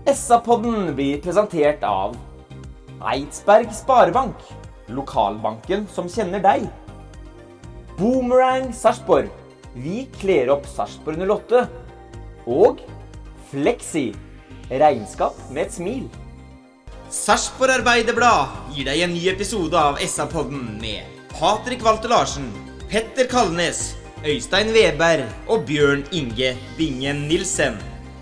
SA-podden blir presentert av Eidsberg Sparebank, lokalbanken som kjenner deg. Boomerang Sarpsborg, vi kler opp Sarpsborg 08. Og Flexi, regnskap med et smil. Sarpsborg Arbeiderblad gir deg en ny episode av SA-podden med Patrik Walter Larsen, Petter Kalnes, Øystein Weber og Bjørn Inge Bingen Nilsen.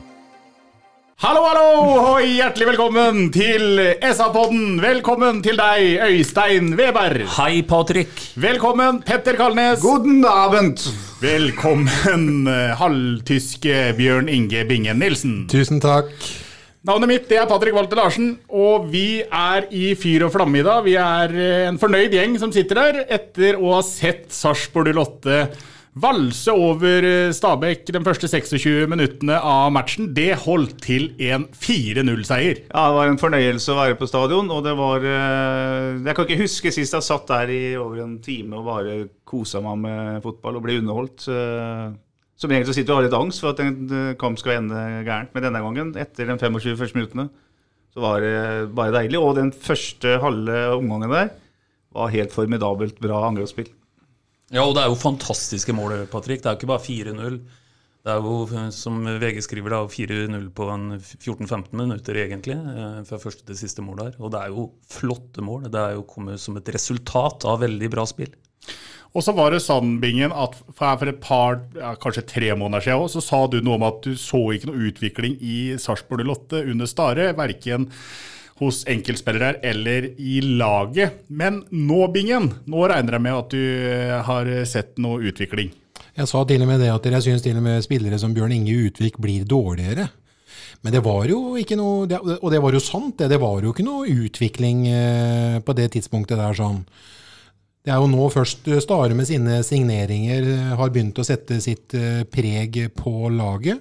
Hallo, og hjertelig velkommen til SA-podden. Velkommen til deg, Øystein Weber. Hei, Patrik. Velkommen, Petter Kalnes. Guten Abend. Velkommen, halvtyske Bjørn Inge Bingen Nilsen. Tusen takk. Navnet mitt er Patrik Walter Larsen, og vi er i fyr og flamme i dag. Vi er en fornøyd gjeng som sitter der etter å ha sett Sarpsborg 08 valse over Stabæk de første 26 minuttene av matchen. Det holdt til en 4-0-seier. Ja, det var en fornøyelse å være på stadion, og det var... Jeg kan ikke huske sist jeg satt der i over en time og bare koset meg med fotball og ble underholdt. Som egentlig så sitter du og har litt angst for at en kamp skal ende gærent. Men denne gangen, etter de 25 første minuttene, så var det bare deilig. Og den første halve omgangen der var helt formidabelt bra angrepsspill. Ja, og det er jo fantastiske mål, Patrik. Det er jo ikke bare 4-0. Det er jo, som VG skriver, det er 4-0 på en 14-15 minutter egentlig, fra første til siste mål der. Og det er jo flotte mål. Det er jo kommet som et resultat av veldig bra spill. Og så var det sånn, Bingen, at for et par, kanskje 3 måneder siden også, så sa du noe om at du så ikke noe utvikling i Sarpsborg 08 under Stare, hverken hos enkeltspillere eller i laget. Men nå, Bingen, nå regner jeg med at du har sett noe utvikling. Jeg sa til og med det at jeg synes til og med spillere som Bjørn Inge Utvik blir dårligere. Men det var jo ikke noe, og det var jo sant, det var jo ikke noe utvikling på det tidspunktet der sånn. Det er jo nå først Stare med sine signeringer har begynt å sette sitt preg på laget.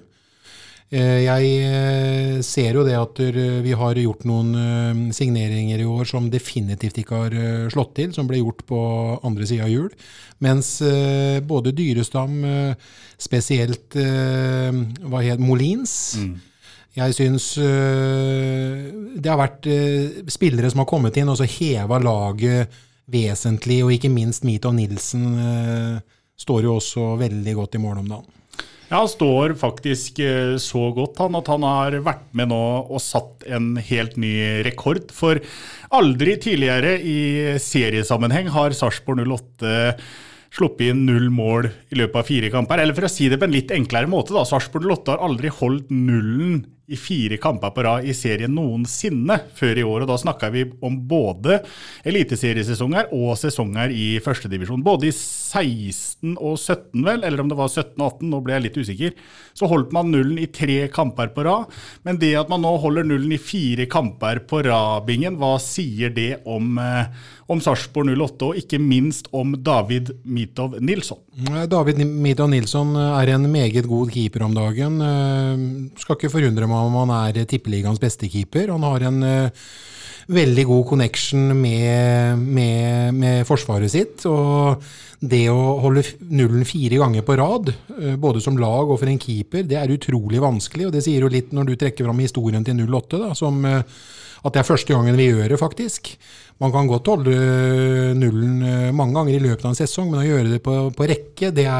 Jeg ser jo det at vi har gjort noen signeringer i år som definitivt ikke har slått til, som ble gjort på andre siden av jul. Mens både Dyrestam, spesielt Molins, jeg synes det har vært spillere som har kommet inn og så hevet laget vesentlig, og ikke minst Mitov Nilsen står jo også veldig godt i mål om dagen. Ja, han står faktisk så godt at han har vært med nå og satt en helt ny rekord, for aldri tidligere i seriesammenheng har Sarpsborg 08 sluppet inn 0 mål i løpet av 4 kamper. Eller for å si det på en litt enklere måte da, Sarpsborg 08 har aldri holdt nullen i 4 kamper på rad i serien noensinne før i år, og da snakker vi om både eliteseriesesonger og sesonger i første divisjon. Både i 16 og 17 vel, eller om det var 17 og 18, nå ble jeg litt usikker, så holdt man nullen i 3 kamper på rad, men det at man nå holder nullen i 4 kamper på rad, Bingen, hva sier det om Sarpsborg 08, og ikke minst om David Mitov Nilsson? David Mitov Nilsson er en meget god keeper om dagen. Skal ikke forundre meg om han er tippeligaens beste keeper. Han har en veldig god connection med forsvaret sitt, og det å holde nullen 4 ganger på rad, både som lag og for en keeper, det er utrolig vanskelig, og det sier jo litt når du trekker fram historien til 08, da, som at det er første gangen vi gjør det faktisk. Man kan godt holde nullen mange ganger i løpet av en sesong, men å gjøre det på rekke, det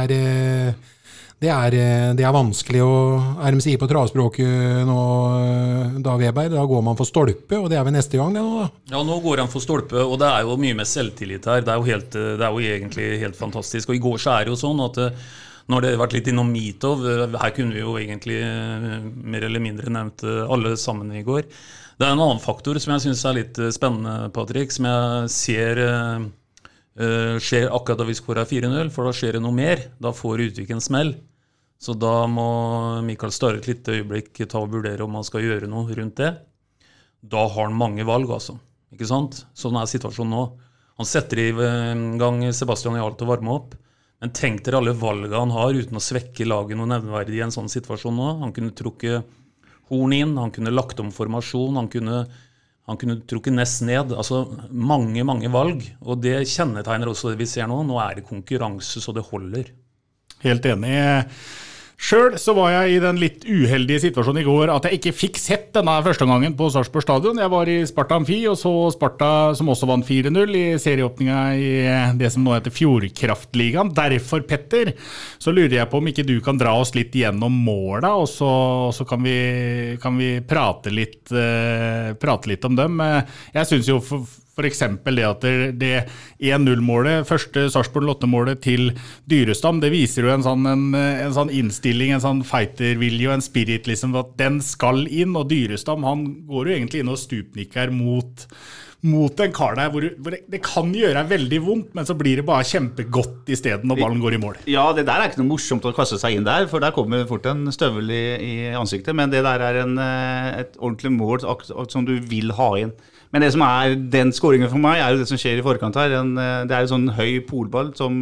er vanskelig, og de sier på travspråket nå, da Weber, da går man for stolpe, og det er vel neste gang det nå da? Ja, nå går han for stolpe, og det er jo mye med selvtillit her. Det er jo egentlig helt fantastisk, og i går så er det jo sånn at når det har vært litt innom Mitov, her kunne vi jo egentlig mer eller mindre nevnt alle sammen i går. Det er en annen faktor som jeg synes er litt spennende, Patrik, som jeg ser skjer akkurat da vi skårer 4-0, for da skjer det noe mer. Da får Utvik en smell. Så da må Mikael Stare et litt øyeblikk ta og vurdere om han skal gjøre noe rundt det. Da har han mange valg, altså. Ikke sant? Sånn er situasjonen nå. Han setter i gang Sebastian Jarl til å varme opp, men tenk dere alle valgene han har uten å svekke laget noe nevneverdig i en sånn situasjon nå. Han kunne trukket horn inn, han kunne lagt om formasjon, han kunne trukket nest ned, altså mange valg, og det kjennetegner også det vi ser nå. Nå er det konkurranse så det holder. Helt enig. Selv så var jeg i den litt uheldige situasjonen i går at jeg ikke fikk sett denne første gangen på Sarpsborg stadion. Jeg var i Sparta Amfi og så Sparta som også vant 4-0 i serieåpninga i det som nå heter Fjordkraftligaen. Derfor, Petter, så lurer jeg på om ikke du kan dra oss litt gjennom måla, og så kan vi prate litt om dem. Jeg synes jo for eksempel det at det 1-0-målet, første Sarpsborg 8-målet til Dyrestam, det viser jo en sånn innstilling, en sånn fightervilje og en spirit liksom, at den skal inn, og Dyrestam, han går jo egentlig inn og stupnikker mot en kar der, hvor det kan gjøre veldig vondt, men så blir det bare kjempegodt i stedet når ballen går i mål. Ja, det der ikke noe morsomt å kaste seg inn der, for der kommer fort en støvel i ansiktet, men det der et ordentlig mål som du vil ha inn. Men det som den skåringen for meg, jo det som skjer i forkant her. Det en sånn høy polball som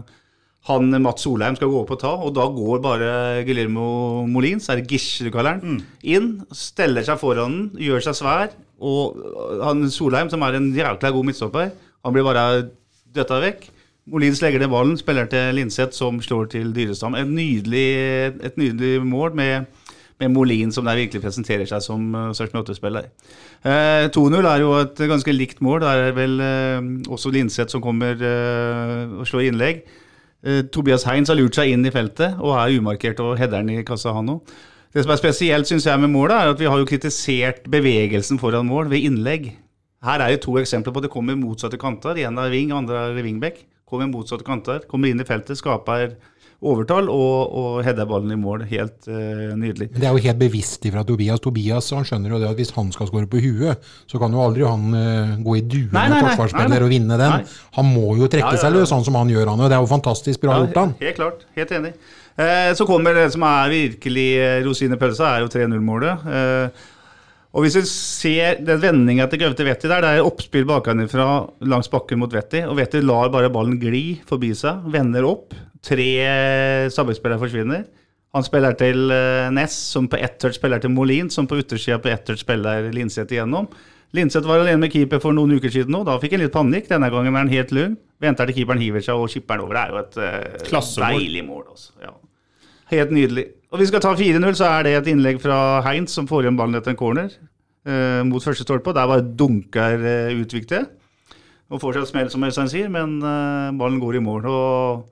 Mats Solheim skal gå opp og ta, og da går bare Guillermo Molins, det Gish du kaller den, inn, steller seg foran den, gjør seg svær, og Solheim, som en jævlig god midtstopper, han blir bare døtta vekk. Molins legger den ballen, spiller til Linseth, som slår til Dyrestam. Et nydelig mål med Molin, som der virkelig presenterer seg som Sarpsborg 8-spiller. 2-0 jo et ganske likt mål. Det vel også Linseth som kommer og slår innlegg. Tobias Heinz har lurt seg inn i feltet og umarkert og header den i kassa han også. Det som spesielt, synes jeg, med målet at vi har jo kritisert bevegelsen foran mål ved innlegg. Her jo 2 eksempler på at det kommer motsatte kanter. En ving, andre wingback. Kommer motsatte kanter, kommer inn i feltet, skaper overtall og header ballen i mål. Helt nydelig. Det jo helt bevisst fra Tobias. Tobias, han skjønner jo det at hvis han skal skåre på huet, så kan jo aldri han gå i duen med forsvarsspiller og vinne den. Nei. Han må jo trekke seg løs, sånn som han gjør han. Og det jo fantastisk bra gjort han. Helt klart, helt enig. Så kommer det som virkelig rosinepølsa, jo 3-0-målet. Og hvis du ser den vendingen til Gaute Vetti der, det oppspill bakenfra langs bakken mot Vetti, og Vetti lar bare ballen gli forbi seg, vender opp, 3 Stabæk-spillere forsvinner. Han spiller til Ness, som på ett touch spiller til Molin, som på yttersida på ett touch spiller Linseth igjennom. Linseth var alene med keeper for noen uker siden nå, da fikk han litt panikk, denne gangen han helt lugn. Venter til keeperen hiver seg og skipper den over, det jo et deilig mål også. Ja. Helt nydelig. Og vi skal ta 4-0, så det et innlegg fra Heinz som får igjen ballen etter en corner mot første stolpe. Der bare dunker utviktet og får seg et smell, som Øystein sier, men ballen går i mål. Og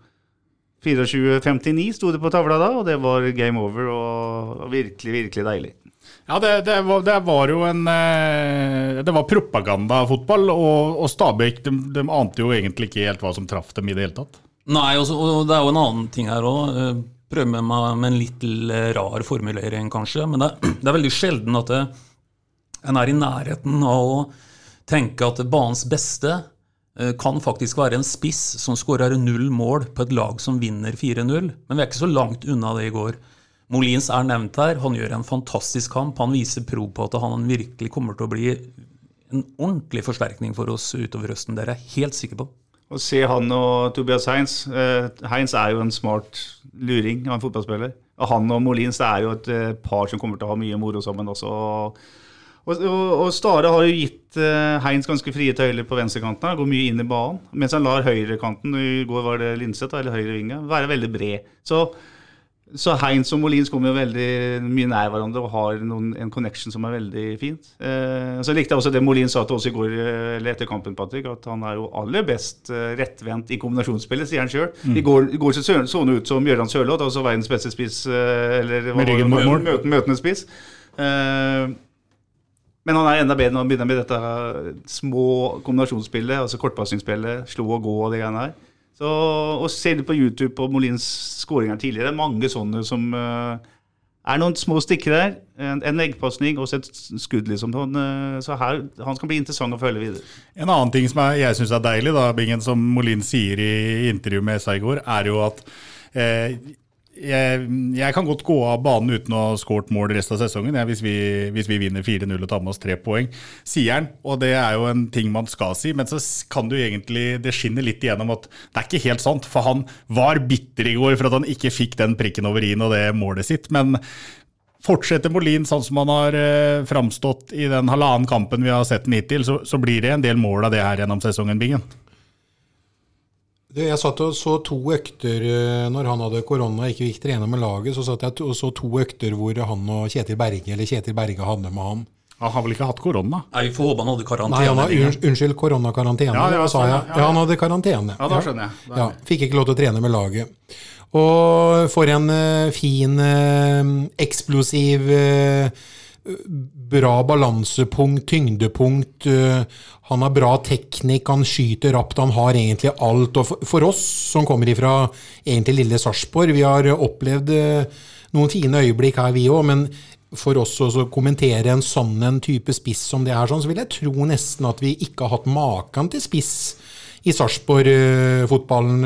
24-59 stod det på tavla da, og det var game over og virkelig, virkelig deilig. Ja, det var jo det var propagandafotball, og Stabæk, de ante jo egentlig ikke helt hva som traff dem i det hele tatt. Nei, og det jo en annen ting her også. Prøve med en litt rar formulering kanskje, men det veldig sjelden at en i nærheten av å tenke at banens beste kan faktisk være en spiss som skårer 0 mål på et lag som vinner 4-0, men vi ikke så langt unna det i går. Molins nevnt her, han gjør en fantastisk kamp, han viser prov på at han virkelig kommer til å bli en ordentlig forsterkning for oss utover høsten, det jeg helt sikker på. Og se han og Tobias Heinz. Heinz jo en smart luring av en fotballspiller. Og han og Molins, det jo et par som kommer til å ha mye moro sammen også. Og Stare har jo gitt Heinz ganske frie tøyler på venstrekanten. Han går mye inn i banen, mens han lar høyrekanten, i går var det Linseth eller høyre vinge, være veldig bred. Så Heinz og Molins kommer jo veldig mye nær hverandre og har en connection som veldig fint. Så likte jeg også det Molins sa til oss i går, eller etter kampen, Patrick, at han jo aller best rettvendt i kombinasjonsspillet, sier han selv. I går så han ut som Jørgen Sørloth, altså verdens beste spiss, eller møtende spiss. Men han enda bedre når han begynner med dette små kombinasjonsspillet, altså kortpassingsspillet, slå og gå og det greiene her. Og se det på YouTube på Molins skåringer tidligere, mange sånne som noen små stikker der, en leggpassning og et skudd liksom, så her, han skal bli interessant å følge videre. En annen ting som jeg synes deilig da, Bingen, som Molins sier i intervju med seg i går, jo at jeg kan godt gå av banen uten å ha skåret mål resten av sesongen, hvis vi vinner 4-0 og tar med oss 3 poeng, sier han, og det jo en ting man skal si, men så kan du egentlig, det skinner litt igjennom at det ikke helt sant, for han var bitter i går for at han ikke fikk den prikken over i-en og det målet sitt, men fortsetter Molin sånn som han har framstått i den halvannen kampen vi har sett den hittil, så blir det en del mål av det her gjennom sesongen, Bingen. Jeg satt og så 2 økter når han hadde korona og ikke fikk trene med laget, så satt jeg og så 2 økter hvor han og Kjetil Berge hadde med han. Han har vel ikke hatt korona? Nei, vi får håpe han hadde karantene. Nei, han har, unnskyld, koronakarantene, sa jeg. Ja, han hadde karantene. Ja, da skjønner jeg. Ja, fikk ikke lov til å trene med laget. Og for en fin, eksplosiv, bra balansepunkt, tyngdepunkt, han har bra teknikk, han skyter rapt, han har egentlig alt. Og for oss som kommer ifra egentlig lille Sarpsborg, vi har opplevd noen fine øyeblikk her vi også, men for oss å kommentere en type spiss som det her, så vil jeg tro nesten at vi ikke har hatt maken til spiss i Sarpsborg-fotballen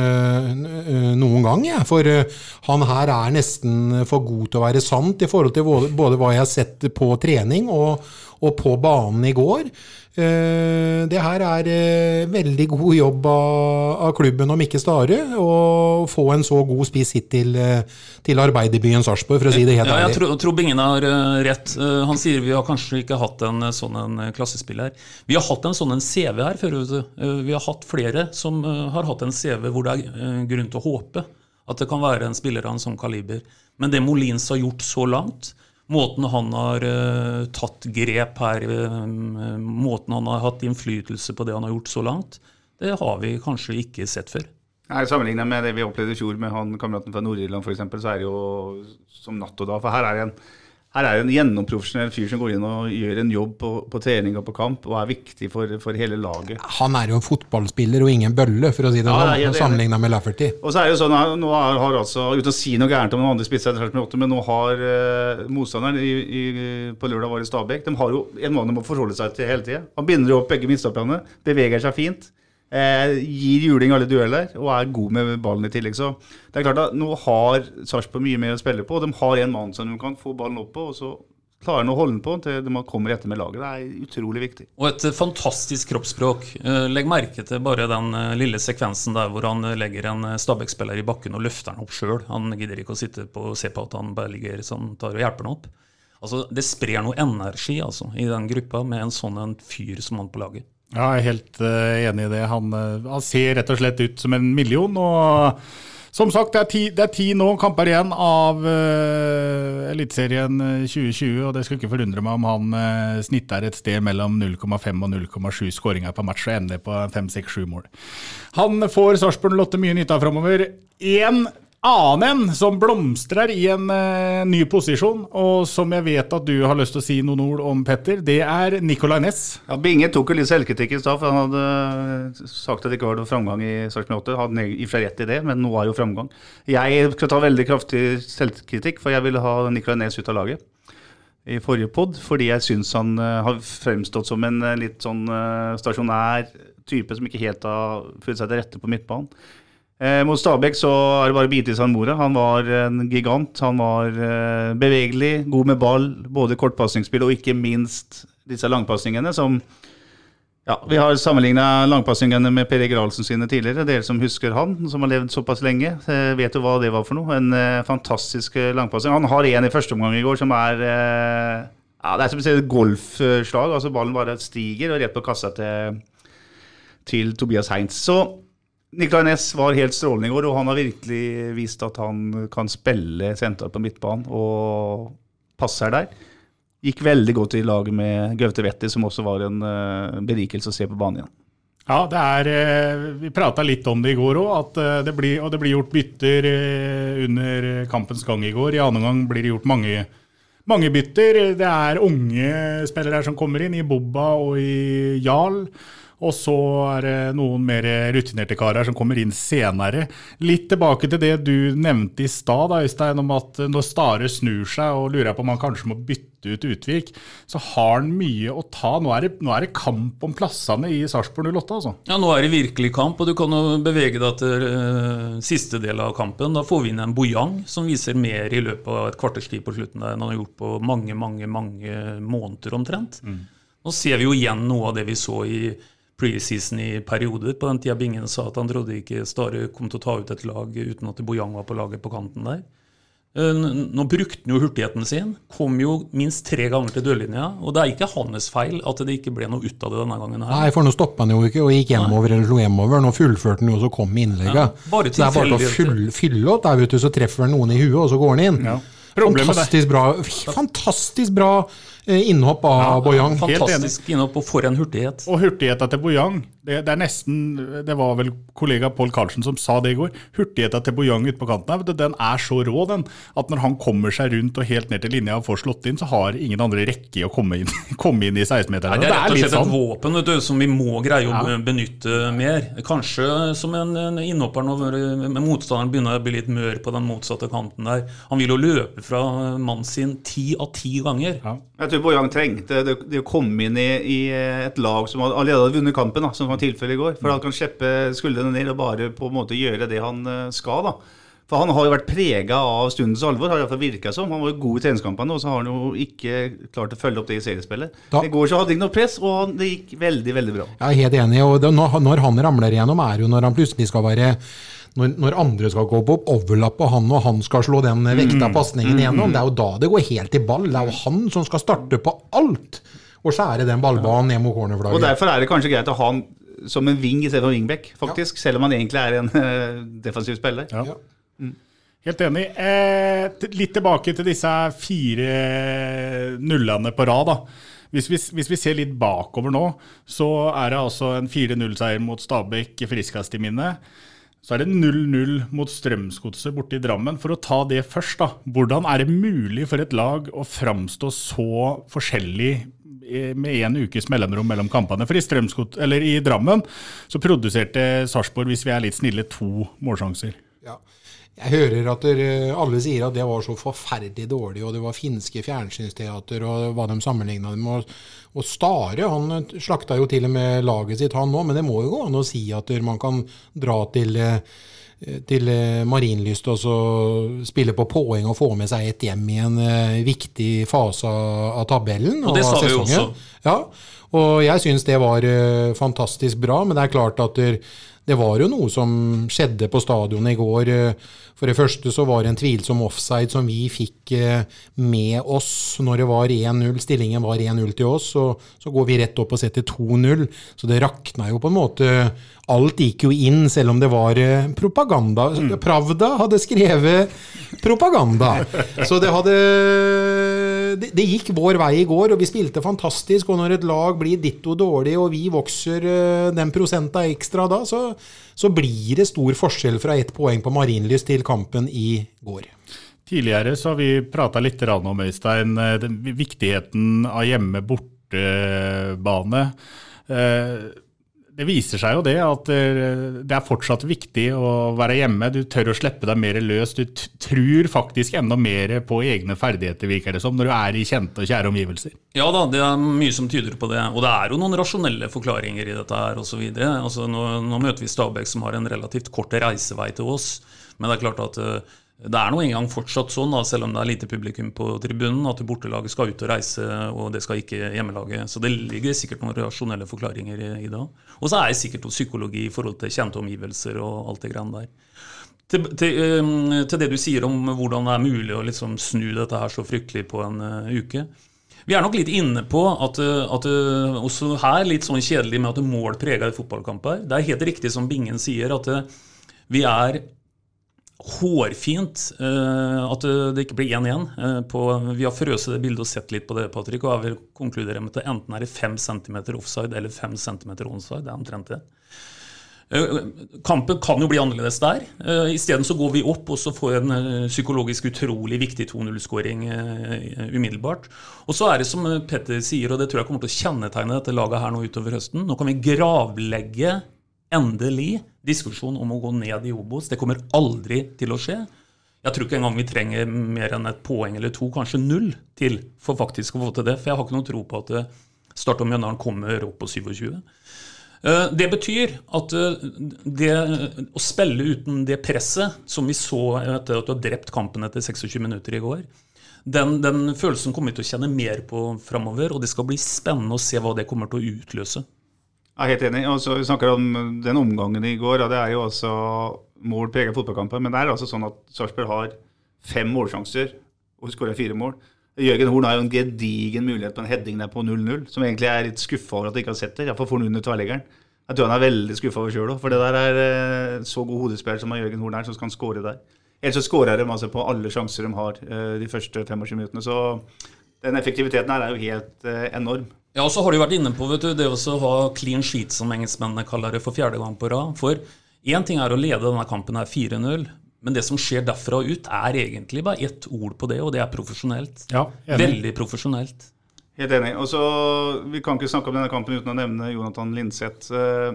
noen gang, ja. For han her nesten for god til å være sant i forhold til både hva jeg har sett på trening og på banen i går. Det her veldig god jobb av klubben om ikke Stare, å få en så god spiss hit til arbeiderbyen Sarpsborg, for å si det helt ærlig. Jeg tror Bingen har rett. Han sier vi har kanskje ikke hatt en sånn klassespiller. Vi har hatt en sånn CV her før. Vi har hatt flere som har hatt en CV hvor det grunn til å håpe at det kan være en spiller av en sånn kaliber. Men det Molins har gjort så langt, måten han har tatt grep her, måten han har hatt innflytelse på det han har gjort så langt, det har vi kanskje ikke sett før. Nei, sammenlignet med det vi opplevde i fjor med han kameraten fra Nord-Irland for eksempel, så det jo som natt og dag, for her er en gjennomprofesjonell fyr som går inn og gjør en jobb på trening og på kamp, og viktig for hele laget. Han jo en fotballspiller og ingen bølle, for å si det sånn, sammenlignet med Lafferty. Og så det jo sånn, nå har altså, uten å si noe gærent om noen andre spisser, men nå har motstanderen på lørdag var i Stabæk, de har jo en mann de må forholde seg til hele tiden. Han binder opp begge midtstopperne, beveger seg fint, gir juling alle dueller og god med ballen i tillegg, så det klart at nå har Sarpsborg mye mer å spille på, og de har en mann som de kan få ballen opp på, og så klarer han å holde den på til de kommer etter med laget. Det utrolig viktig. Og et fantastisk kroppsspråk. Legg merke til bare den lille sekvensen der hvor han legger en Stabæk-spiller i bakken og løfter den opp selv. Han gidder ikke å sitte på og se på at han bare ligger sånn, tar og hjelper den opp. Altså, det sprer noe energi altså, i den gruppa med en sånn fyr som han på laget. Ja, jeg helt enig i det. Han ser rett og slett ut som en million, og som sagt, det er 10 nå kamper igjen av Elitserien 2020, og det skulle ikke forundre meg om han snitter et sted mellom 0,5 og 0,7 skåringer på match og ender på 5-6-7 mål. Han får Sarpsborg 08 mye nytt av fremover. En annen som blomstrer i en ny posisjon, og som jeg vet at du har lyst til å si noen ord om, Petter, det Nicolai Næss. Ja, Binge tok jo litt selvkritikk i stad, for han hadde sagt at det ikke var noe framgang i Sarpsborg 08. Han hadde i og for seg rett i det, men nå jo framgang. Jeg skal ta veldig kraftig selvkritikk, for jeg ville ha Nicolai Næss ut av laget i forrige podd, fordi jeg synes han har fremstått som en litt sånn stasjonær type som ikke helt har følt seg til rette på midtbanen. Mot Stabæk så det bare bit i San Mora. Han var en gigant, han var bevegelig, god med ball, både kortpassningsspill og ikke minst disse langpassningene som, ja, vi har sammenlignet langpassningene med Per Eger Ahlsen sine tidligere, dere som husker han, som har levd såpass lenge, vet jo hva det var for noe, en fantastisk langpassning. Han har en i første omgang i går som ja, det som et golfslag, altså ballen bare stiger og rett på kassa til Tobias Heinz. Så Nicolai Næss var helt strålende i går, og han har virkelig vist at han kan spille senter på midtbanen og passer der. Gikk veldig godt i laget med Gaute Vetti, som også var en berikelse å se på banen igjen. Ja, vi pratet litt om det i går også, at det blir gjort bytter under kampens gang i går. I annen gang blir det gjort mange bytter. Det unge spillere som kommer inn i Bobba og i Jarl. Og så det noen mer rutinerte karer som kommer inn senere. Litt tilbake til det du nevnte i stad, Øystein, om at når Stare snur seg og lurer på om han kanskje må bytte ut Utvik, så har han mye å ta. Nå det kamp om plassene i Sarpsborg 08, altså. Ja, nå det virkelig kamp, og du kan jo bevege deg til siste del av kampen. Da får vi inn en Bojang som viser mer i løpet av et kvarterstid på slutten der enn han har gjort på mange måneder omtrent. Nå ser vi jo igjen noe av det vi så i preseason i perioder. På den tiden Bingen sa at han trodde ikke Stare kom til å ta ut et lag uten at Bojang var på laget på kanten der. Nå brukte han jo hurtigheten sin, kom jo minst 3 ganger til dørlinja, og det ikke hans feil at det ikke ble noe ut av det denne gangen her. Nei, for nå stoppet han jo ikke og gikk hjemover eller slo hjemover. Nå fullførte han jo, så kom innlegget. Ja, bare så det bare å fylle opp der, vet du, så treffer noen i huet, og så går han inn. Ja. Fantastisk bra innhopp av Boyang. Fantastisk innhopp, og for en hurtighet. Og hurtigheten til Boyang, det nesten, det var vel kollega Paul Karlsen som sa det i går, hurtigheten til Boyang ute på kanten, den så rå den, at når han kommer seg rundt og helt ned til linja og får slått inn, så har ingen andre rekke å komme inn i 16-meteren. Det rett og slett et våpen, vet du, som vi må greie å benytte mer. Kanskje som en innhopper når motstanderen begynner å bli litt mør på den motsatte kanten der. Han vil jo løpe fra mannen sin 10 av 10 ganger. Ja. Jeg tror Boyang trengte det å komme inn i et lag som allerede hadde vunnet kampen, da, som var tilfellet i går. For han kan slippe skuldrene ned og bare på en måte gjøre det han skal, da. For han har jo vært preget av stundens alvor, har i hvert fall virket som. Han var jo god i treningskampene, og så har han jo ikke klart å følge opp det i seriespillet. I går så hadde han ikke noe press, og det gikk veldig, veldig bra. Jeg helt enig, og når han ramler igjennom, jo når han plutselig skal være... Når andre skal gå på overlapp på han, og han skal slå den vekta passningen igjennom, det jo da det går helt i ball. Det jo han som skal starte på alt, og skjære den ballbanen ned mot cornerflagget. Og derfor det kanskje greit å ha han som en ving i stedet for wingback, faktisk, selv om han egentlig en defensiv spiller. Ja. Helt enig. Litt tilbake til disse 4 nullene på rad, da. Hvis vi ser litt bakover nå, så det altså en 4-0-seier mot Stabæk friskast i minnet. Så det 0-0 mot Strømsgodset borte i Drammen. For å ta det først, da. Hvordan det mulig for et lag å framstå så forskjellig med 1 ukes mellomrom mellom kampene? For i Drammen så produserte Sarpsborg, hvis vi litt snille, 2 målsjanser. Ja. Jeg hører at alle sier at det var så forferdelig dårlig, og det var finske fjernsynsteater, og hva de sammenlignet med. Og Stare, han slakta jo til og med laget sitt, han nå, men det må jo gå an å si at man kan dra til Marienlyst og så spille på poeng og få med seg et hjem i en viktig fase av tabellen. Og det sa vi også. Ja, og jeg synes det var fantastisk bra, men det klart at det var jo noe som skjedde på stadion i går. For det første så var det en tvilsom offside som vi fikk med oss når det var 1-0. Stillingen var 1-0 til oss, og så går vi rett opp og setter 2-0. Så det rakna jo på en måte. Alt gikk jo inn, selv om det var propaganda. Pravda hadde skrevet propaganda. Så det gikk vår vei i går, og vi spilte fantastisk. Og når et lag blir ditto dårlig, og vi vokser den prosenten ekstra da, så blir det stor forskjell fra 1 poeng på Marienlyst til kampen i går. Tidligere så har vi pratet litt om, Øystein, viktigheten av hjemme-bortebane. Det viser seg jo det at det fortsatt viktig å være hjemme. Du tør å slippe deg mer løs. Du tror faktisk enda mer på egne ferdigheter, virker det som, når du i kjente og kjære omgivelser. Ja da, det mye som tyder på det. Og det jo noen rasjonelle forklaringer i dette her og så videre. Altså, nå møter vi Stabæk som har en relativt kort reisevei til oss. Men det klart at det nå en gang fortsatt sånn, da, selv om det lite publikum på tribunen, at bortelaget skal ut og reise, og det skal ikke hjemmelaget. Så det ligger sikkert noen rasjonelle forklaringer i det. Og så det sikkert noe psykologi i forhold til kjente omgivelser og alt det grann der. Til det du sier om hvordan det mulig å liksom snu dette her så fryktelig på en uke. Vi nok litt inne på at også her litt sånn kjedelig med at mål preger fotballkamper. Det helt riktig som Bingen sier, at vi hårfint at det ikke blir 1-1 vi har frøset det bildet og sett litt på det, Patrick, og jeg vil konkludere med at enten det 5 cm offside eller 5 cm onside, det omtrent det. Kampen kan jo bli annerledes der. I stedet så går vi opp og så får en psykologisk utrolig viktig 2-0-skåring umiddelbart. Og så det som Petter sier, og det tror jeg kommer til å kjennetegne dette laget her nå utover høsten, nå kan vi gravlegge endelig diskusjon om å gå ned i Obos. Det kommer aldri til å skje. Jeg tror ikke engang vi trenger mer enn 1 poeng eller 2, kanskje 0 til for faktisk å få til det, for jeg har ikke noe tro på at Start og Mjøndalen kommer opp på 27. Det betyr at det å spille uten det presset som vi så etter at du har drept kampen etter 26 minutter i går, den følelsen kommer vi til å kjenne mer på fremover, og det skal bli spennende å se hva det kommer til å utløse. Jeg helt enig. Vi snakker om den omgangen i går, og det jo også mål preget fotballkampen, men det altså sånn at Sarpsborg har 5 målsjanser og skåret 4 mål. Jørgen Horn har jo en gedigen mulighet på en heading der på 0-0, som egentlig litt skuffa over at de ikke har sett det. Jeg får under tverrleggeren. Jeg tror han veldig skuffa over selv også, for det der så god hodespiller som Jørgen Horn som skal skåre der. Ellers så skårer de altså på alle sjanser de har de første 25 minuttene, så den effektiviteten her jo helt enorm. Ja, og så har du vært inne på, vet du, det å ha clean sheet, som engelskmennene kaller det, for 4. gang på rad. For en ting å lede denne kampen her 4-0, men det som skjer derfra ut egentlig bare ett ord på det, og det profesjonelt. Ja, veldig profesjonelt. Helt enig. Og så, vi kan ikke snakke om denne kampen uten å nevne Jonathan Lindseth.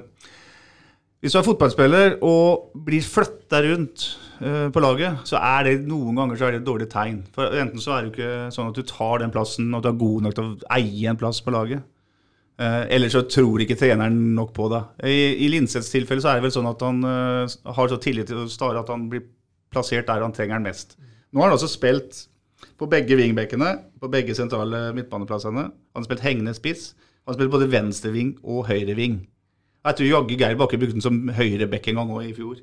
Hvis du fotballspiller og blir flyttet rundt på laget, så det noen ganger så det et dårlig tegn. For enten så det jo ikke sånn at du tar den plassen, og du god nok til å eie en plass på laget. Eller så tror ikke treneren nok på det. I Lindseths tilfelle så det vel sånn at han har så tillit til Stare at han blir plassert der han trenger den mest. Nå har han altså spilt på begge vingbekkene, på begge sentrale midtbaneplassene. Han har spilt hengende spiss. Han har spilt både venstre ving og høyre ving. Jeg tror Jagge Geir Bakke brukte den som høyrebekk en gang også i fjor.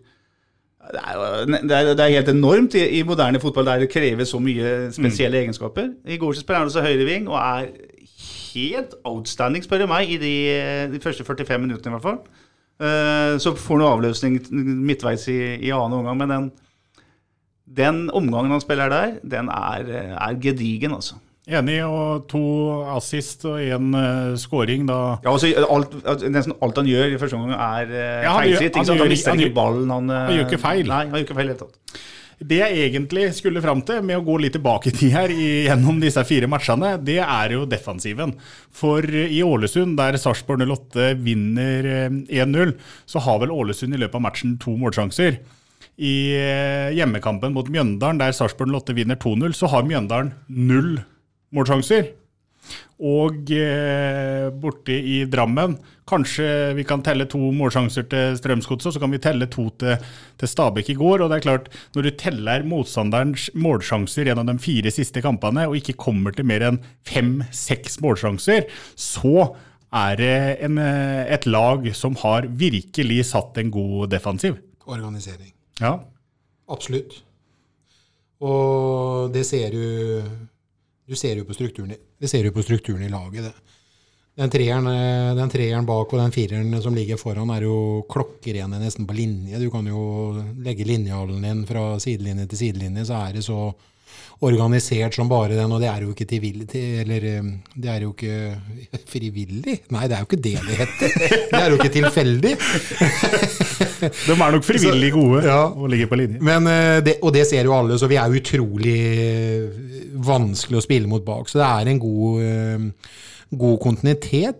Det helt enormt i moderne fotball der det krever så mye spesielle egenskaper. I går så spiller han også høyre ving og helt outstanding, spør jeg meg, i de første 45 minuttene i hvert fall. Så får han avløsning midtveis i annen omgang, men den omgangen han spiller der, den gedigen, altså. Enig, og 2 assist og 1 scoring da. Ja, altså nesten alt han gjør i første omgang feilfritt. Han mister ikke ballen. Han gjør ikke feil. Nei, han gjør ikke feil helt tatt. Det jeg egentlig skulle frem til, med å gå litt tilbake i tid her gjennom disse 4 matchene, det jo defensiven. For i Ålesund, der Sarpsborg 08 vinner 1-0, så har vel Ålesund i løpet av matchen 2 målsjanser. I hjemmekampen mot Mjøndalen, der Sarpsborg 08 vinner 2-0, så har Mjøndalen 0 målsjanser. Og borte i Drammen, kanskje vi kan telle 2 målsjanser til Strømsgodset, så kan vi telle 2 til Stabæk i går, og det klart, når du teller motstanderens målsjanser gjennom de 4 siste kampene, og ikke kommer til mer enn 5-6 målsjanser, så det et lag som har virkelig satt en god defensiv. Organisering. Ja. Absolutt. Og det ser du ser jo på strukturen. Det ser jo på strukturen i laget, det. Den treeren bak og den 4eren som ligger foran jo klokkerene nesten på linje. Du kan jo legge linjalen din fra sidelinje til sidelinje, så det så organisert som bare den, og det jo ikke det jo ikke frivillig. Nei, det jo ikke det heter. Det jo ikke tilfeldig. De nok frivillig gode å ligge på linje. Men, og det ser jo alle, så vi utrolig vanskelig å spille mot bak. Så det en god kontinuitet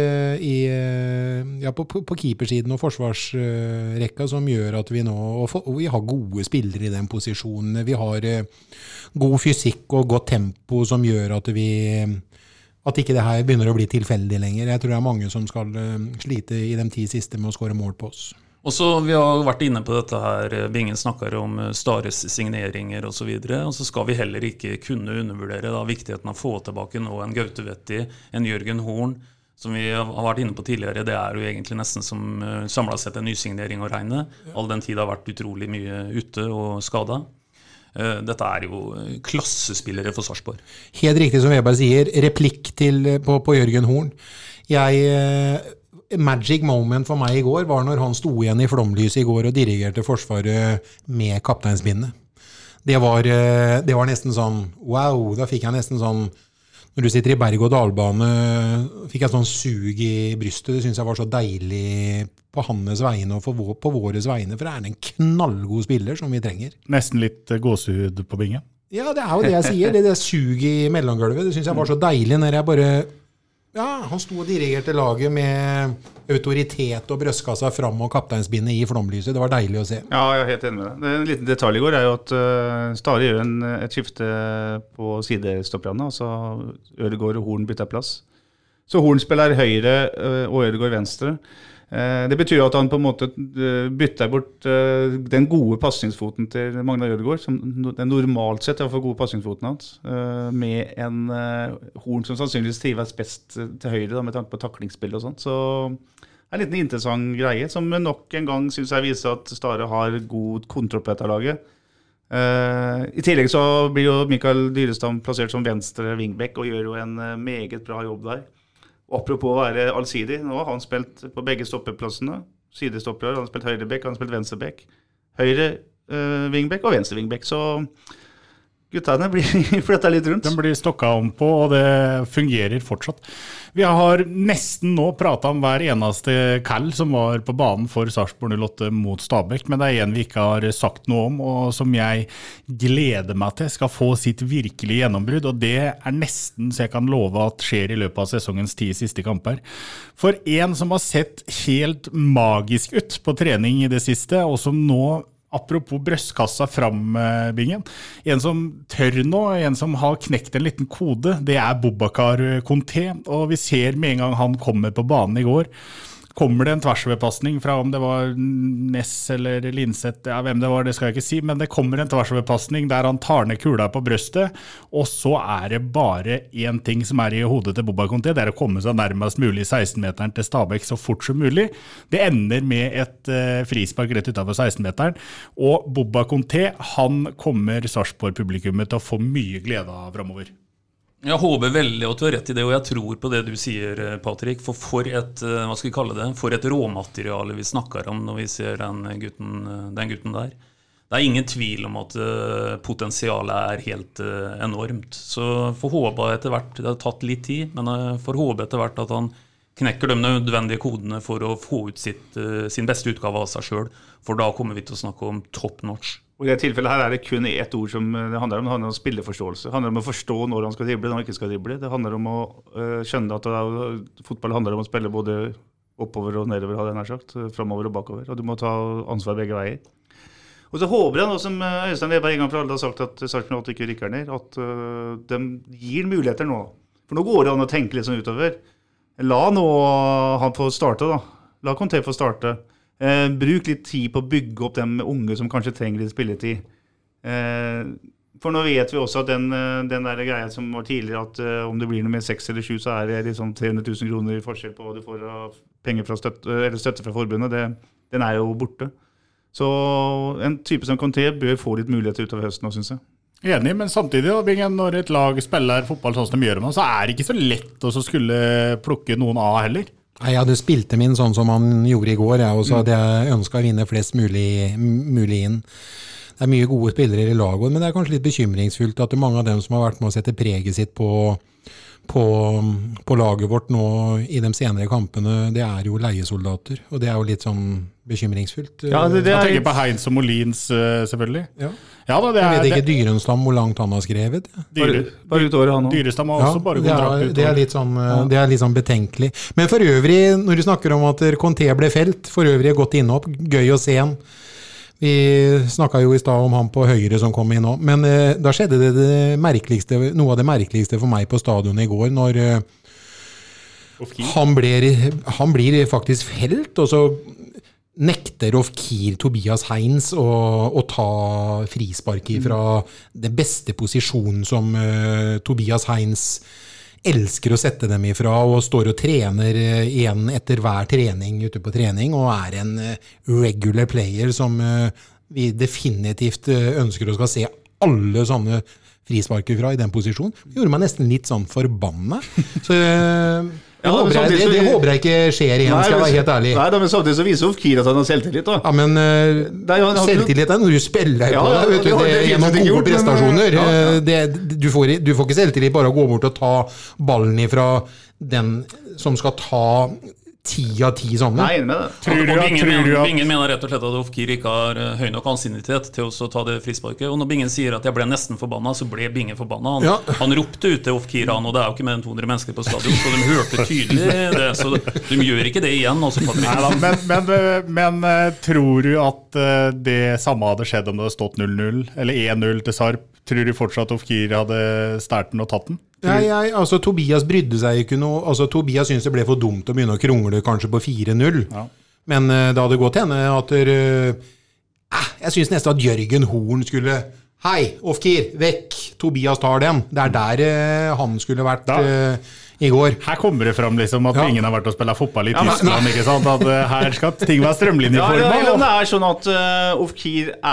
på keepersiden og forsvarsrekka som gjør at vi nå, og vi har gode spillere i den posisjonen. Vi har god fysikk og godt tempo som gjør at ikke det her begynner å bli tilfeldig lenger. Jeg tror det mange som skal slite i de 10 siste med å skåre mål på oss. Og så vi har vært inne på dette her, Bingen snakker om Stares signeringer og så videre, og så skal vi heller ikke kunne undervurdere viktigheten av å få tilbake nå en Gaute Vetti, en Jørgen Horn, som vi har vært inne på tidligere. Det jo egentlig nesten som samlet sett en nysignering å regne, all den tid har vært utrolig mye ute og skadet. Dette jo klassespillere for Sarpsborg. Helt riktig som Weber sier, replikk på Jørgen Horn. Magic moment for meg i går var når han sto igjen i flomlyset i går og dirigerte forsvaret med kapteinsbindet. Det var nesten sånn, wow, da fikk jeg nesten sånn, når du sitter i berg- og dalbane, fikk jeg sånn sug i brystet. Det synes jeg var så deilig på hans vegne og på våres vegne, for det en knallgod spiller som vi trenger. Nesten litt gåsehud på Bingen? Ja, det jo det jeg sier, det sug i mellomgulvet. Det synes jeg var så deilig når jeg bare... Ja, han sto og dirigerte laget med autoritet og brøstkassa fram og kapteinsbindet i flomlyset. Det var deilig å se. Ja, jeg helt enig med deg. En liten detalj i går jo at Stare gjør et skifte på sidestopperne, altså Ødegaard og Horn bytter plass. Så Horn spiller høyre og Ødegaard venstre. Det betyr at han på en måte bytter bort den gode passingsfoten til Magnar Ødegaard, som den normalt sett for gode passingsfoten hans, med en Horn som sannsynligvis trives best til høyre da, med tanke på taklingsspill og sånt. Så en liten interessant greie, som nok en gang synes jeg viser at Stare har god kontroll på dette laget. I tillegg så blir jo Mikael Dyrestam plassert som venstre wingback og gjør jo en meget bra jobb der. Apropos å være allsidig, nå har han spilt på begge stoppeplassene, sidestopper, han har spilt høyreback, han har spilt venstreback, høyre wingback og venstre wingback, så guttene blir flyttet litt rundt. Den blir stokket om på, og det fungerer fortsatt. Vi har nesten nå pratet om hver eneste kall som var på banen for Sarpsborg 08 mot Stabæk, men det en vi ikke har sagt noe om, og som jeg gleder meg til skal få sitt virkelige gjennombrudd, og det nesten så jeg kan love at skjer i løpet av sesongens 10 siste kamper. For en som har sett helt magisk ut på trening i det siste, og som nå apropos brøstkassa fram, Bingen. En som tør nå, en som har knekt en liten kode, det Boubacar Konté, og vi ser med en gang han kommer på banen i går. Kommer det en tversoverpassning fra om det var Ness eller Linseth, ja, hvem det var, det skal jeg ikke si, men det kommer en tversoverpassning der han tar ned kula på brøstet, og så det bare en ting som i hodet til Boubacar Konté, det å komme seg nærmest mulig 16-meteren til Stabæk så fort som mulig. Det ender med et frispark rett utenfor 16-meteren, og Boubacar Konté, han kommer Sarpsborg-publikummet til å få mye glede av fremover. Jeg håper veldig at du har rett i det, og jeg tror på det du sier, Patrick, for et, hva skal vi kalle det, for et råmateriale vi snakker om når vi ser den gutten der. Det ingen tvil om at potensialet helt enormt, så får håpe etter hvert, det har tatt litt tid, men får håpe etter hvert at han knekker de nødvendige kodene for å få ut sin beste utgave av seg selv, for da kommer vi til å snakke om top notch. Og i det tilfellet her det kun ett ord som det handler om spilleforståelse. Det handler om å forstå når han skal drible, når han ikke skal drible. Det handler om å skjønne at fotball handler om å spille både oppover og nedover, hadde jeg nær sagt, fremover og bakover. Og du må ta ansvar begge veier. Og så håper jeg nå, som Øystein Weber en gang for alle har sagt at Sarpsborg 08 ikke rykker ned, at de gir muligheter nå. For nå går det an å tenke litt sånn utover. La nå han få starte da. La Konté få starte. Bruk litt tid på å bygge opp de unge som kanskje trenger litt spilletid. For nå vet vi også at den der greia som var tidligere, at om det blir noe med 6 eller 7, så det liksom 300 000 kroner i forskjell på hva du får av penger fra støtte fra forbundet. Den jo borte. Så en type som Konté bør få litt muligheter utover høsten nå, synes jeg. Enig, men samtidig, Bingen, når et lag spiller fotball sånn som de gjør med, så det ikke så lett å skulle plukke noen av heller. Jeg hadde spilt dem inn sånn som han gjorde i går, og så hadde jeg ønsket å vinne flest mulig inn. Det mye gode spillere i laget, men det kanskje litt bekymringsfullt at mange av dem som har vært med å sette preget sitt på laget vårt nå i de senere kampene, det jo leiesoldater, og det jo litt sånn bekymringsfullt. Ja, jeg tenker på Heinz og Molins selvfølgelig. Ja da, jeg vet ikke Dyrenstam hvor langt han har skrevet. Bare ut året han også. Dyrestam har også bare kontrakt ut året. Det litt sånn betenkelig. Men for øvrig, når du snakker om at Konté ble felt, for øvrig godt innopp, gøy å se han. Vi snakket jo i sted om han på høyre som kom inn nå, men da skjedde noe av det merkeligste for meg på stadion i går, når han blir faktisk felt, og så nekter Ofkir Tobias Heinz å ta frispark fra den beste posisjonen som Tobias Heinz elsker å sette dem ifra, og står og trener igjen etter hver trening ute på trening, og en regular player som vi definitivt ønsker å skal se alle sånne frisparker fra i den posisjonen. Det gjorde meg nesten litt sånn forbannet. Så det håper jeg ikke skjer igjen, skal jeg være helt ærlig. Nei, men samtidig så viser Ofkir at han har selvtillit da. Ja, men selvtillit når du spiller på det, vet du, gjennom gode prestasjoner. Du får ikke selvtillit bare å gå bort og ta ballen ifra den som skal ta 10 av 10 sånne. Nei, med det. Bingen mener rett og slett at Ofkir ikke har høy nok ansiennitet til å ta det frisparket, og når Bingen sier at jeg ble nesten forbannet, så ble Bingen forbannet. Han ropte ut til Ofkir, og det jo ikke mer enn 200 mennesker på stadion, så de hørte tydelig det, så de gjør ikke det igjen. Men tror du at det samme hadde skjedd om det hadde stått 0-0, eller 1-0 til Sarp? Tror du fortsatt Ofkir hadde starten og tatt den? Altså Tobias brydde seg ikke noe. Altså Tobias syntes det ble for dumt å begynne å krongle kanskje på 4-0. Men det hadde gått henne at jeg synes nesten at Jørgen Horn skulle hei, Ofkir, vekk, Tobias tar den. Det der han skulle vært i går. Her kommer det fram liksom at ingen har vært å spille fotball i Tyskland, ikke sant? At her skal ting være strømlinjeformet. Ja, det sånn at Ofkir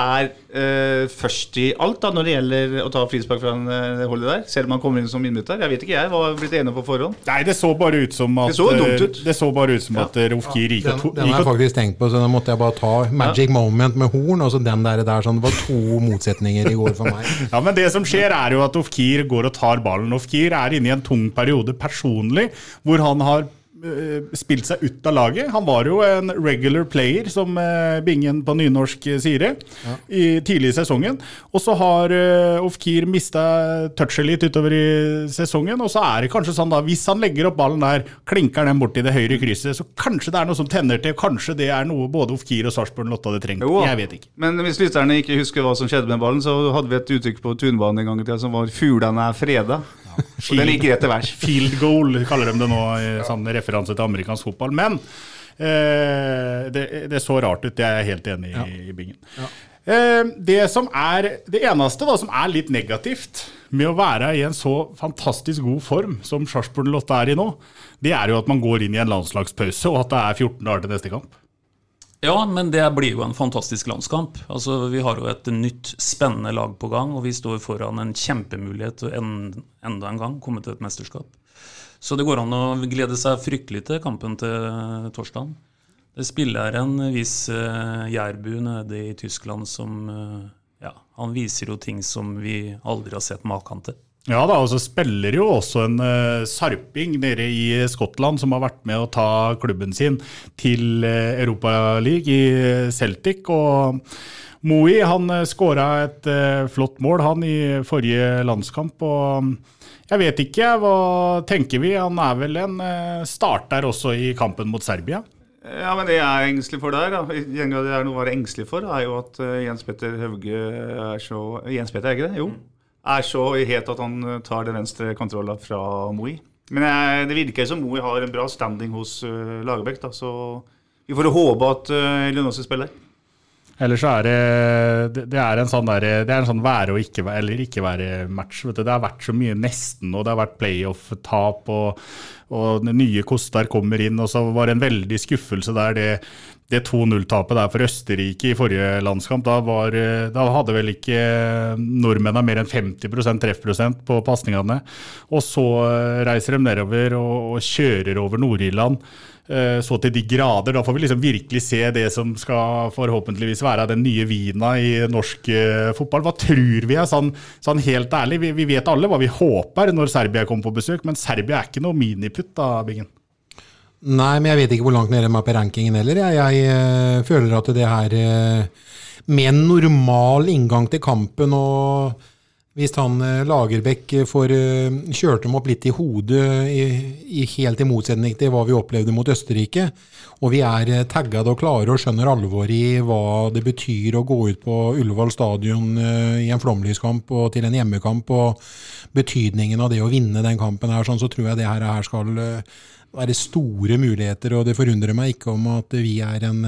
først I alt da, når det gjelder å ta frispark fra det holdet der, selv om han kommer inn som innbytter. Jeg vet ikke, jeg var blitt enig på forhånd. Nei, det så bare ut som at det så bare ut som at Rofkir gikk og Den har jeg faktisk tenkt på, så da måtte jeg bare ta Magic Moment med Horn, og så den der sånn, det var 2 motsetninger I går for meg. Ja, men det som skjer jo at Rofkir går og tar ballen. Rofkir inne I en tung periode personlig, hvor han har spilt seg ut av laget. Han var jo en regular player, som Bingen på nynorsk sier det, I tidlig I sesongen. Og så har Ofkir mistet touchet litt utover I sesongen, og så det kanskje sånn da, hvis han legger opp ballen der, klinker den bort I det høyre krysset, så kanskje det noe som tenner til, kanskje det noe både Ofkir og Sarpsborg Lotta det trenger. Jeg vet ikke. Men hvis lytterne ikke husker hva som skjedde med ballen, så hadde vi et uttrykk på Tunbanen en gang I tiden som var «Fuglene freda». Og den gikk rett til værs. Field goal kaller de det nå I sånn referanse til amerikansk fotball, men det så rart ut, det jeg helt enig I Bingen. Ja. Det eneste da, som litt negativt med å være I en så fantastisk god form som Sarpsborg Lotta I nå, det jo at man går inn I en landslagspause og at det 14 dager til neste kamp. Ja, men det blir jo en fantastisk landskamp. Altså, vi har jo et nytt spennende lag på gang, og vi står foran en kjempemulighet til enda en gang komme til et mesterskap. Så det går an å glede seg fryktelig til kampen til torsdagen. Det spiller en viss Jærbu nede I Tyskland som, han viser jo ting som vi aldri har sett maken til. Ja da, og så spiller jo også en sarping nede I Skottland som har vært med å ta klubben sin til Europa League I Celtic, og Moi, han skåret et flott mål han I forrige landskamp, og jeg vet ikke, hva tenker vi? Han vel en starter også I kampen mot Serbia. Ja, men det jeg engstelig for der, da. Det noe å være engstelig for, jo at Jens Petter Hauge så... Jens Petter ikke det? Jo. Så helt at han tar den venstre kontrollen fra Moi. Men det virker som Moi har en bra standing hos Lagerbäck, da, så vi får håpe at Elionossi spiller. Ellers så det en sånn der, det en sånn være og ikke være, eller ikke være match. Vet du. Det har vært så mye nesten, og det har vært playoff-tap, og nye Kostar kommer inn, og så var det en veldig skuffelse der det 2-0-tapet der for Østerrike I forrige landskamp, da hadde vel ikke nordmennene mer enn 50% treffprosent på passningene, og så reiser de nedover og kjører over Nord-Irland, så til de grader, da får vi liksom virkelig se det som skal forhåpentligvis være den nye vina I norsk fotball. Hva tror vi sånn helt ærlig? Vi vet alle hva vi håper når Serbia kommer på besøk, men Serbia ikke noe miniputt da, Bingen. Nei, men jeg vet ikke hvor langt nede de på rankingen heller. Jeg føler at det her med en normal inngang til kampen, og hvis han Lagerbäck får kjørt dem opp litt I hodet, helt I motsetning til hva vi opplevde mot Østerrike, og vi tagget og klare og skjønner alvor I hva det betyr å gå ut på Ullevål stadion I en flomlyskamp og til en hjemmekamp, og betydningen av det å vinne den kampen her, sånn, så tror jeg det her skal være store muligheter, og det forundrer meg ikke om at vi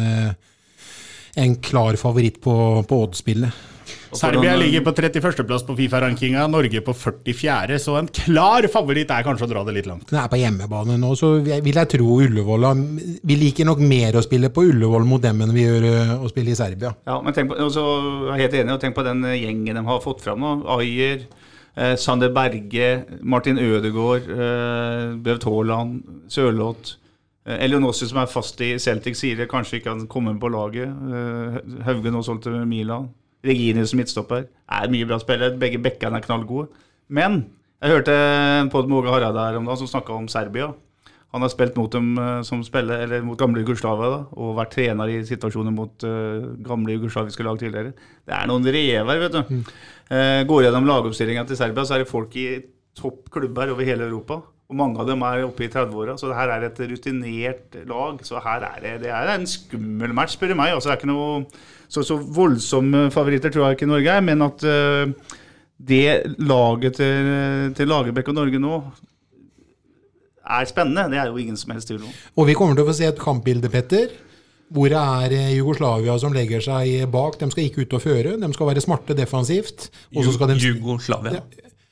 en klar favoritt på oddsspillet. Serbia ligger på 31. plass på FIFA-rankinga, Norge på 44, så en klar favoritt kanskje å dra det litt langt. Den på hjemmebane nå, så vil jeg tro Ullevål, vi liker nok mer å spille på Ullevål mot dem enn vi gjør å spille I Serbia. Ja, men tenk på, jeg helt enig, og tenk på den gjengen de har fått fram nå, Ayer, Sander Berge, Martin Ødegaard, Bøvt Haaland, Sørloth, Elionossi som fast I Celtic sier det, kanskje ikke kan komme på laget, Hauge nå solgt til Milan, Reginius som midtstopper, mye bra spillere, begge bekkene knallgode. Men jeg hørte en podd med Åge Harald der om dagen som snakket om Serbia. Han har spilt mot dem som spiller, eller mot gamle Jugoslavia da, og vært trener I situasjoner mot gamle jugoslaviske lag tidligere. Det noen rever, vet du. Går gjennom lagoppstillingen til Serbia, så det folk I toppklubber over hele Europa. Og mange av dem oppe I 30-åra, så det her et rutinert lag. Så her det en skummel match, spør meg. Altså, det ikke noe så voldsomme favoritter, tror jeg ikke Norge men at det laget til Lagerbäck og Norge nå spennende. Det jo ingen som helst tvil om. Og vi kommer til å få se et kampbilde, Petter, hvor det Jugoslavia som legger seg bak. De skal ikke ut og føre, de skal være smarte defensivt. Og så skal de... Jugoslavia.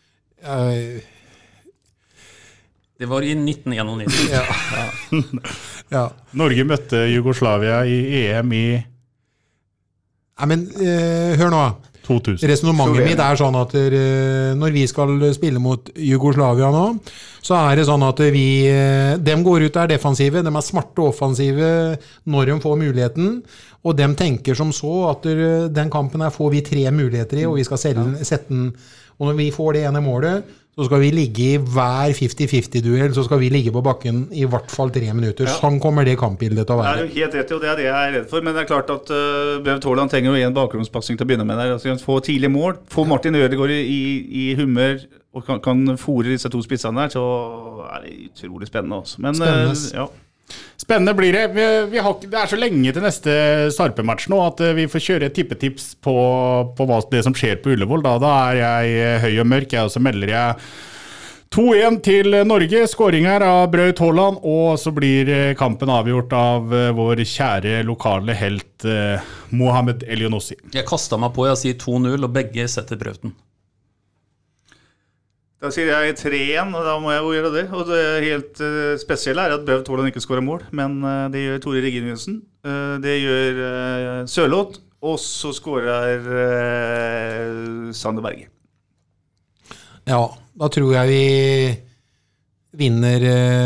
Det var I 1991. Ja. Norge møtte Jugoslavia I EM I Nei, men hør nå. 2000. Resonemanget mitt sånn at når vi skal spille mot Jugoslavia nå, så det sånn at dem går ut defensive, dem smarte offensive når de får muligheten, og dem tenker som så at den kampen får vi 3 muligheter i, og vi skal sette den, og når vi får det ene målet, så skal vi ligge i hver 50-50-duell, så skal vi ligge på bakken i hvert fall 3 minutter. Sånn kommer det kampbildet til å være. Det jo helt rett, og det det jeg redd for, men det klart at Braut Haaland trenger jo en bakgrunnspassing til å begynne med der. Altså, få tidlig mål, få Martin Ødegaard i humør, og kan fore disse 2 spissene der, så det utrolig spennende også. Men, ja. Spennende blir det. Det så lenge til neste Sarpe-match nå at vi får kjøre et tippetips på det som skjer på Ullevål. Da jeg høy og mørk, og så melder jeg 2-1 til Norge. Skåring av Braut Haaland, og så blir kampen avgjort av vår kjære lokale helt Mohamed Elionossi. Jeg kastet meg på, jeg sier 2-0, og begge setter Brauten. Da sier jeg 3-1, og da må jeg jo gjøre det. Og det helt spesielle at Braut Haaland ikke skårer mål, men det gjør Tore Reginiussen. Det gjør Sørloth, og så skårer Sander Berge. Ja, da tror jeg vi vinner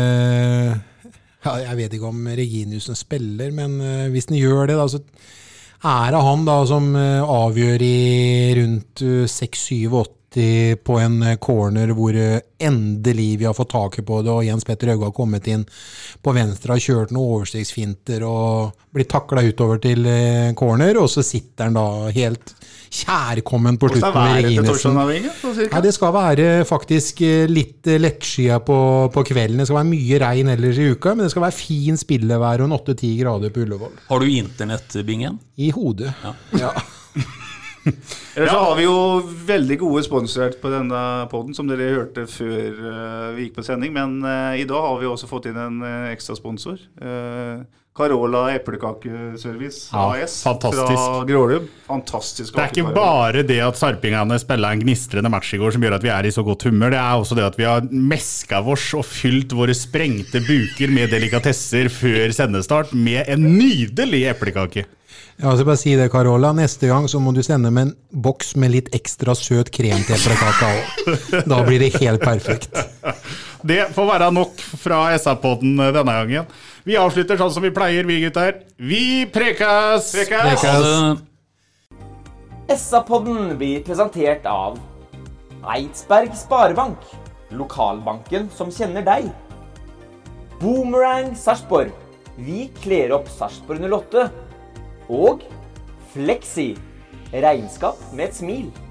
jeg vet ikke om Reginiussen spiller, men hvis den gjør det, da, så det han da som avgjør i rundt 6-7-8 på en corner hvor endelig vi har fått taket på det, og Jens Petter Hauge har kommet inn på venstre, har kjørt noen overstegsfinter og blitt taklet utover til corner, og så sitter han da helt kjærkommen på slutten med Reginiussen. Ja, det skal være faktisk litt lettskia på kvelden. Det skal være mye regn ellers i uka, men det skal være fin spillevær og 8-10 grader på Ullevål. Har du internett-bingen? I hodet. Ja. Ellers så har vi jo veldig gode sponsorer på denne podden, som dere hørte før vi gikk på sending, men i dag har vi også fått inn en ekstra sponsor. Carola Eplekakeservice AS fra Grålum. Fantastisk. Det ikke bare det at sarpingene spiller en gnistrende match i går som gjør at vi i så godt humør, det også det at vi har mesket vårs og fylt våre sprengte buker med delikatesser før sendestart med en nydelig eplekake. Ja, så bare si det, Carola. Neste gang så må du sende med en boks med litt ekstra søt krem til eplekaka også. Da blir det helt perfekt. Det får være nok fra SA-podden denne gangen. Vi avslutter sånn som vi pleier, vi gutter. Vi prekas! SA-podden blir presentert av Eidsberg Sparebank, lokalbanken som kjenner deg. Boomerang Sarpsborg, vi kler opp Sarpsborg 08. Og Flexi, regnskap med et smil.